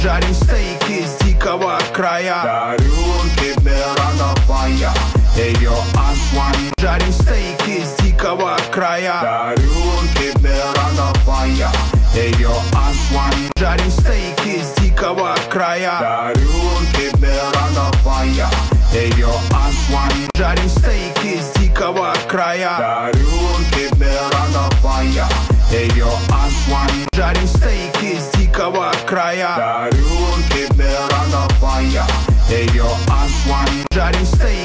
Жарим стейки с дикого края. Дарю тебе рановая, ее Антуан. Жарим стейки с дикого края. Дарю тебе рановая, ее Антуан. Жарим стейки с дикого края. Дарю тебе рановая, ее Антуан. Жарим стейки с дикого края. Дарю тебе рановая, ее Антуан. Жарим стейки с дикого края. Дарю тебе рановая, ее Антуан. Жарим стейки